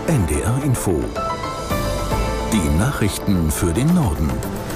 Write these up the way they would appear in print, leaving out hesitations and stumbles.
NDR Info. Die Nachrichten für den Norden.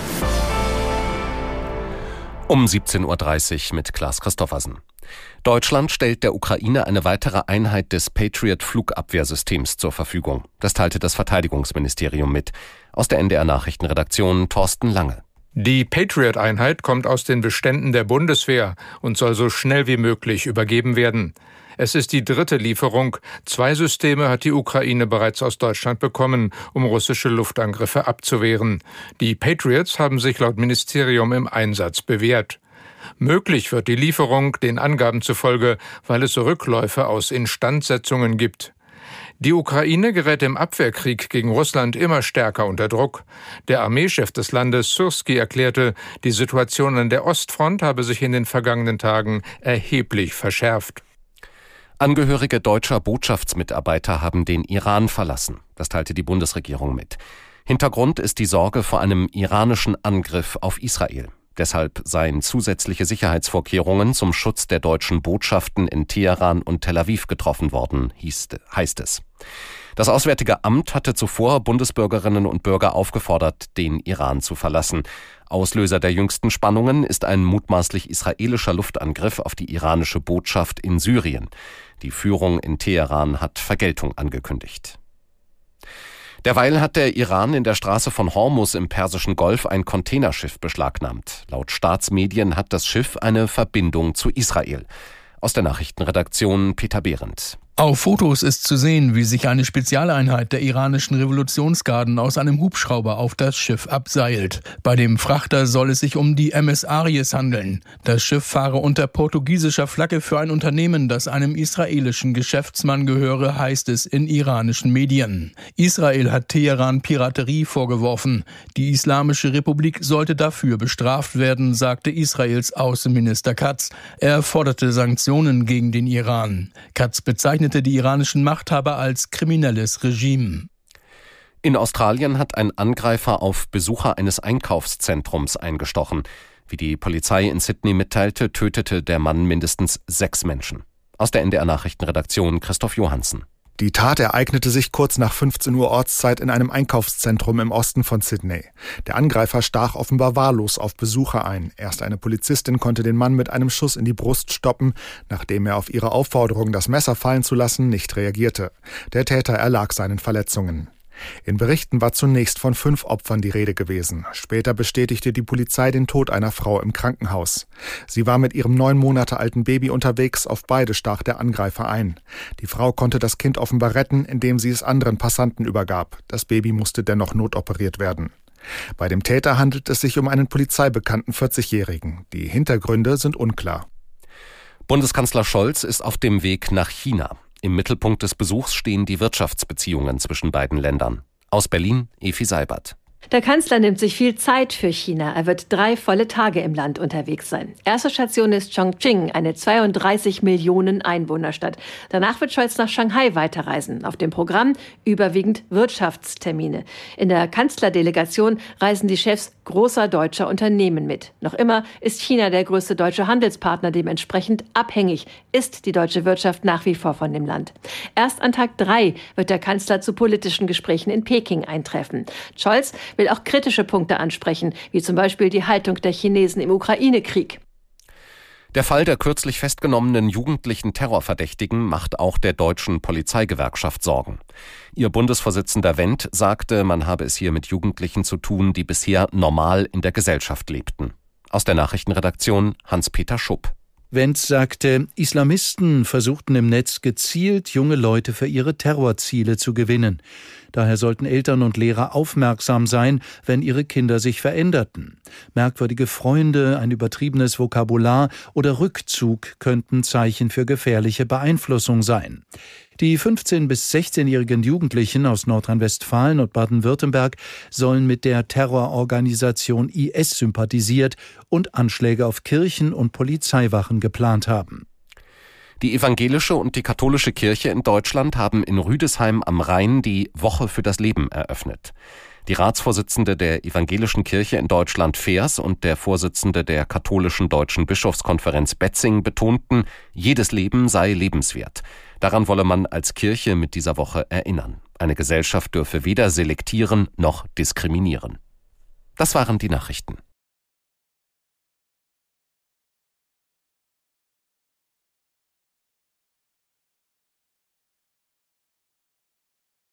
Um 17.30 Uhr mit Klaas Christoffersen. Deutschland stellt der Ukraine eine weitere Einheit des Patriot-Flugabwehrsystems zur Verfügung. Das teilte das Verteidigungsministerium mit. Aus der NDR-Nachrichtenredaktion Thorsten Lange. Die Patriot-Einheit kommt aus den Beständen der Bundeswehr und soll so schnell wie möglich übergeben werden. Es ist die dritte Lieferung. 2 Systeme hat die Ukraine bereits aus Deutschland bekommen, um russische Luftangriffe abzuwehren. Die Patriots haben sich laut Ministerium im Einsatz bewährt. Möglich wird die Lieferung den Angaben zufolge, weil es Rückläufe aus Instandsetzungen gibt. Die Ukraine gerät im Abwehrkrieg gegen Russland immer stärker unter Druck. Der Armeechef des Landes, Syrski, erklärte, die Situation an der Ostfront habe sich in den vergangenen Tagen erheblich verschärft. Angehörige deutscher Botschaftsmitarbeiter haben den Iran verlassen. Das teilte die Bundesregierung mit. Hintergrund ist die Sorge vor einem iranischen Angriff auf Israel. Deshalb seien zusätzliche Sicherheitsvorkehrungen zum Schutz der deutschen Botschaften in Teheran und Tel Aviv getroffen worden, heißt es. Das Auswärtige Amt hatte zuvor Bundesbürgerinnen und Bürger aufgefordert, den Iran zu verlassen. Auslöser der jüngsten Spannungen ist ein mutmaßlich israelischer Luftangriff auf die iranische Botschaft in Syrien. Die Führung in Teheran hat Vergeltung angekündigt. Derweil hat der Iran in der Straße von Hormuz im Persischen Golf ein Containerschiff beschlagnahmt. Laut Staatsmedien hat das Schiff eine Verbindung zu Israel. Aus der Nachrichtenredaktion Peter Behrendt. Auf Fotos ist zu sehen, wie sich eine Spezialeinheit der iranischen Revolutionsgarden aus einem Hubschrauber auf das Schiff abseilt. Bei dem Frachter soll es sich um die MS Aries handeln. Das Schiff fahre unter portugiesischer Flagge für ein Unternehmen, das einem israelischen Geschäftsmann gehöre, heißt es in iranischen Medien. Israel hat Teheran Piraterie vorgeworfen. Die Islamische Republik sollte dafür bestraft werden, sagte Israels Außenminister Katz. Er forderte Sanktionen gegen den Iran. Katz bezeichnete die iranischen Machthaber als kriminelles Regime. In Australien hat ein Angreifer auf Besucher eines Einkaufszentrums eingestochen. Wie die Polizei in Sydney mitteilte, tötete der Mann mindestens 6 Menschen. Aus der NDR-Nachrichtenredaktion Christoph Johansen. Die Tat ereignete sich kurz nach 15 Uhr Ortszeit in einem Einkaufszentrum im Osten von Sydney. Der Angreifer stach offenbar wahllos auf Besucher ein. Erst eine Polizistin konnte den Mann mit einem Schuss in die Brust stoppen, nachdem er auf ihre Aufforderung, das Messer fallen zu lassen, nicht reagierte. Der Täter erlag seinen Verletzungen. In Berichten war zunächst von 5 Opfern die Rede gewesen. Später bestätigte die Polizei den Tod einer Frau im Krankenhaus. Sie war mit ihrem 9 Monate alten Baby unterwegs, auf beide stach der Angreifer ein. Die Frau konnte das Kind offenbar retten, indem sie es anderen Passanten übergab. Das Baby musste dennoch notoperiert werden. Bei dem Täter handelt es sich um einen polizeibekannten 40-Jährigen. Die Hintergründe sind unklar. Bundeskanzler Scholz ist auf dem Weg nach China. Im Mittelpunkt des Besuchs stehen die Wirtschaftsbeziehungen zwischen beiden Ländern. Aus Berlin, Efi Seibert. Der Kanzler nimmt sich viel Zeit für China. Er wird 3 volle Tage im Land unterwegs sein. Erste Station ist Chongqing, eine 32 Millionen Einwohnerstadt. Danach wird Scholz nach Shanghai weiterreisen. Auf dem Programm überwiegend Wirtschaftstermine. In der Kanzlerdelegation reisen die Chefs großer deutscher Unternehmen mit. Noch immer ist China der größte deutsche Handelspartner. Dementsprechend abhängig ist die deutsche Wirtschaft nach wie vor von dem Land. Erst an Tag 3 wird der Kanzler zu politischen Gesprächen in Peking eintreffen. Scholz will auch kritische Punkte ansprechen, wie zum Beispiel die Haltung der Chinesen im Ukraine-Krieg. Der Fall der kürzlich festgenommenen jugendlichen Terrorverdächtigen macht auch der deutschen Polizeigewerkschaft Sorgen. Ihr Bundesvorsitzender Wendt sagte, man habe es hier mit Jugendlichen zu tun, die bisher normal in der Gesellschaft lebten. Aus der Nachrichtenredaktion Hans-Peter Schupp. Wendt sagte, Islamisten versuchten im Netz gezielt, junge Leute für ihre Terrorziele zu gewinnen. Daher sollten Eltern und Lehrer aufmerksam sein, wenn ihre Kinder sich veränderten. Merkwürdige Freunde, ein übertriebenes Vokabular oder Rückzug könnten Zeichen für gefährliche Beeinflussung sein. Die 15- bis 16-jährigen Jugendlichen aus Nordrhein-Westfalen und Baden-Württemberg sollen mit der Terrororganisation IS sympathisiert und Anschläge auf Kirchen und Polizeiwachen geplant haben. Die evangelische und die katholische Kirche in Deutschland haben in Rüdesheim am Rhein die Woche für das Leben eröffnet. Die Ratsvorsitzende der Evangelischen Kirche in Deutschland Feers und der Vorsitzende der katholischen Deutschen Bischofskonferenz Betzing betonten, jedes Leben sei lebenswert. Daran wolle man als Kirche mit dieser Woche erinnern. Eine Gesellschaft dürfe weder selektieren noch diskriminieren. Das waren die Nachrichten.